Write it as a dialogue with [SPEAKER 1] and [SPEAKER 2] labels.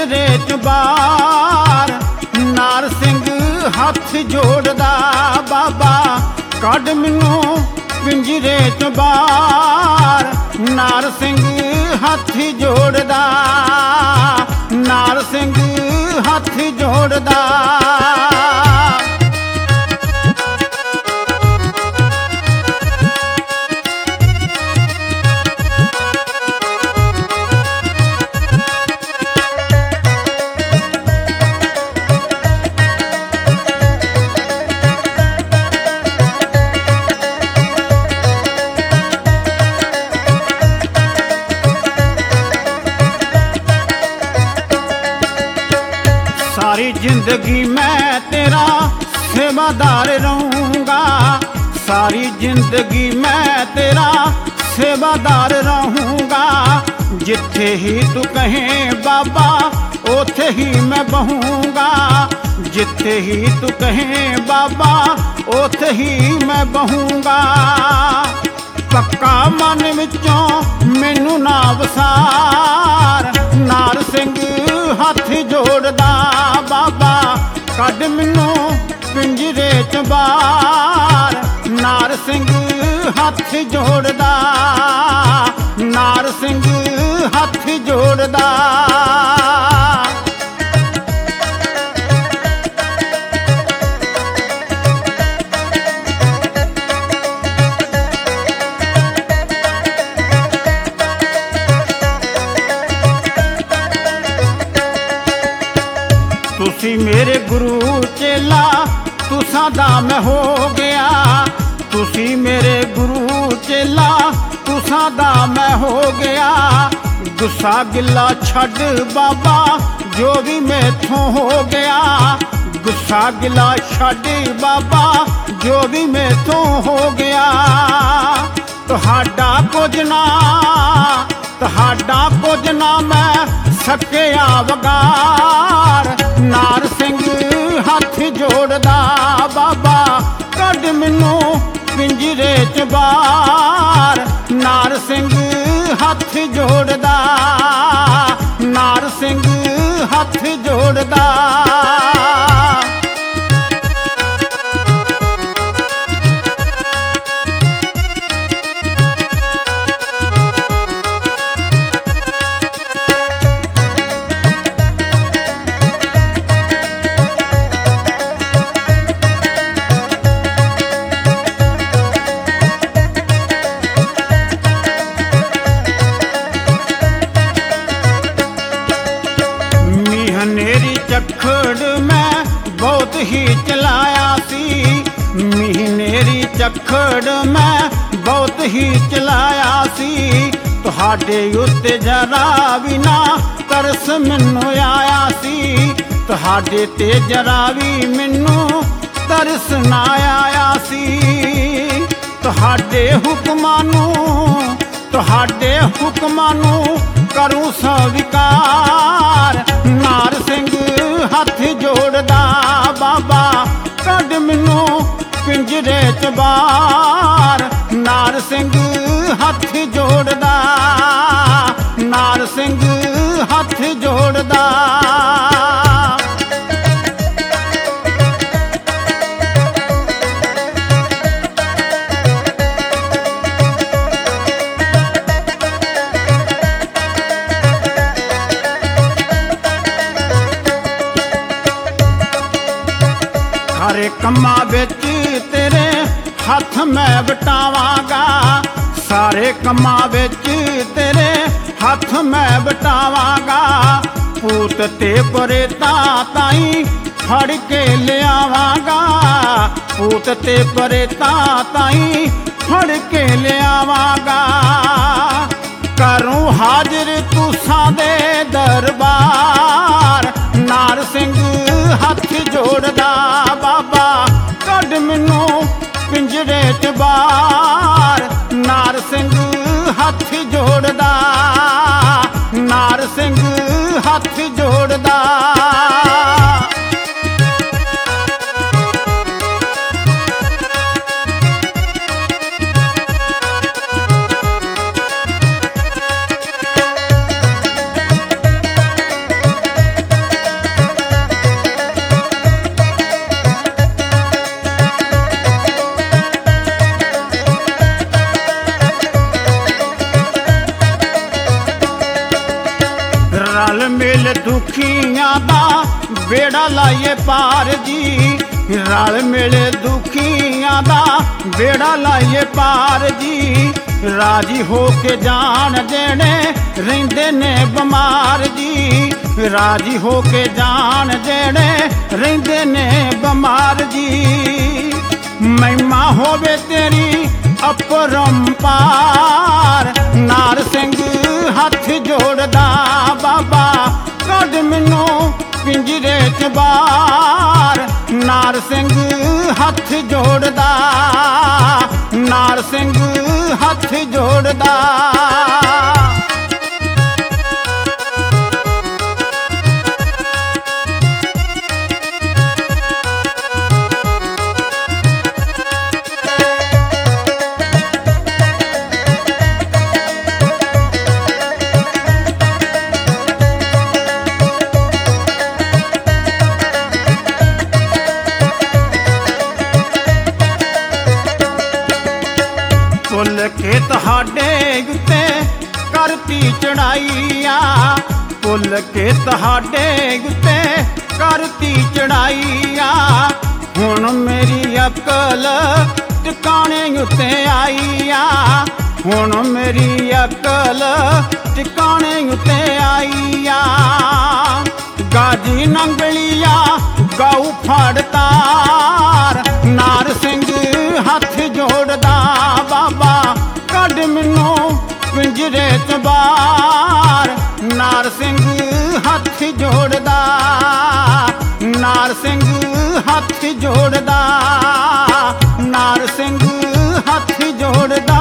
[SPEAKER 1] पिंजरे च बार। नार सिंह हथ जोड़दा बाबा कढ मैनू पिंजरे च बार। नार सिंह हथ जोड़दा, नार सिंह हथ जोड़दा। सारी जिंदगी मैं तेरा सेवादार रहूँगा। सारी जिंदगी मैं तेरा सेवादार रहूँगा। जिथे ही तू कहें बाबा ओथे ही मैं बहूँगा। जिथे ही तू कहें बाबा ओथे ही मैं बहूँगा। पक्का मन विचों मैनू ना वसार। नार सिंह हथ जोड़दा बाबा कढ मैनू पिंजरे च बार। नार सिंह हथ जोड़दा, नार सिंह हथ जोड़दा। तुसी मेरे गुरु चेला तुसां दा मैं हो गया। तुसी मेरे गुरु चेला तुसां दा मैं हो गया। गुस्सा गिला छड्ड बाबा जो भी मैथों हो गया। गुस्सा गिला छड्ड बाबा जो भी मैथों हो गया। तुहाडा कुछ ना, तुहाडा कुछ ना मैं सकिया वगार। नार सिंह हथ जोड़दा बाबा कढ मैनू पिंजरे च बार। नार सिंह हथ जोड़दा, नार सिंह हथ जोड़दा। चखड़ मैं बहुत ही चलाया सी। मीहनेरी चखड़ मैं बहुत ही चलाया सी। तुहाडे उत्ते जरा भी ना तरस मैनू आया सी। तुहाडे ते जरा भी मैनू तरस ना आया सी। तुहाडे हुक्मां नू, तुहाडे हुक्मां नू करूं स्वीकार। नार सिंह हथ जोड़दा बाबा कढ मैनू पिंजरे च बार। नार सिंह हथ जोड़दा, नार सिंह हथ जोड़दा। सारे कम्मा विच तेरे हथ मैं बटावांगा। सारे कम्मा विच तेरे हथ मैं बटावांगा। पूत ते परेतां ताईं फड़ के लियावांगा। पूत ते परेतां ताईं फड़ के लियावांगा। करूं हाजिर तुसां दे दरबार। नार सिंह हथ जोड़दा बाबा कढ मैनू पिंजरे च बार। नार सिंह हथ जोड़दा, नार सिंह हथ जोड़दा। ਮਿਲ ਦੁਖੀਆਂ ਦਾ ਬੇੜਾ ਲਾਈਏ ਪਾਰ ਜੀ, ਰਲ ਮਿਲ ਦੁਖੀਆਂ ਦਾ ਬੇੜਾ ਲਾਈਏ ਪਾਰ ਜੀ। ਰਾਜੀ ਹੋ ਕੇ ਜਾਣ ਦੇਣੇ ਰਹਿੰਦੇ ਨੇ ਬਿਮਾਰ ਜੀ, ਰਾਜੀ ਹੋ ਕੇ ਜਾਣ ਦੇਣੇ ਰਹਿੰਦੇ ਨੇ ਬਿਮਾਰ ਜੀ। ਮਹਿਮਾ ਹੋਵੇ ਤੇਰੀ ਅਪਰੰਪਾਰ, ਨਾਰ ਸਿੰਘ ਹੱਥ ਜੋੜਦਾ ਬਾਬਾ ਕੱਢ ਮੈਨੂੰ ਪਿੰਜਰੇ ਚ ਬਾਹਰ। ਨਾਰ ਸਿੰਘ ਹੱਥ ਜੋੜਦਾ, ਨਾਰ ਸਿੰਘ ਹੱਥ ਜੋੜਦਾ। ਭੁੱਲ ਕੇ ਤੁਹਾਡੇ ਉੱਤੇ ਕਰਤੀ ਚੜਾਈਆਂ, ਭੁੱਲ ਕੇ ਤੁਹਾਡੇ ਉੱਤੇ ਕਰਤੀ ਚੜਾਈਆਂ। ਹੁਣ ਮੇਰੀ ਅਕਲ ਟਿਕਾਣੇ ਉੱਤੇ ਆਈਆ, ਹੁਣ ਮੇਰੀ ਅਕਲ ਟਿਕਾਣੇ ਉੱਤੇ ਆਈਆ। ਗਾਜੀ ਨੰਗਲੀਆ ਗਾਉ ਫੜ ਤਾਰ, ਨਾਰ ਸਿੰਘ ਹੱਥ ਜੋੜਦਾ ਬਾਬਾ ਕੱਢ ਮੈਨੂੰ ਪਿੰਜਰੇ ਚ ਬਾਹਰ। ਨਾਰ ਸਿੰਘ ਹੱਥ ਜੋੜਦਾ, ਨਾਰ ਸਿੰਘ ਹੱਥ ਜੋੜਦਾ, ਨਾਰ ਸਿੰਘ ਹੱਥ ਜੋੜਦਾ।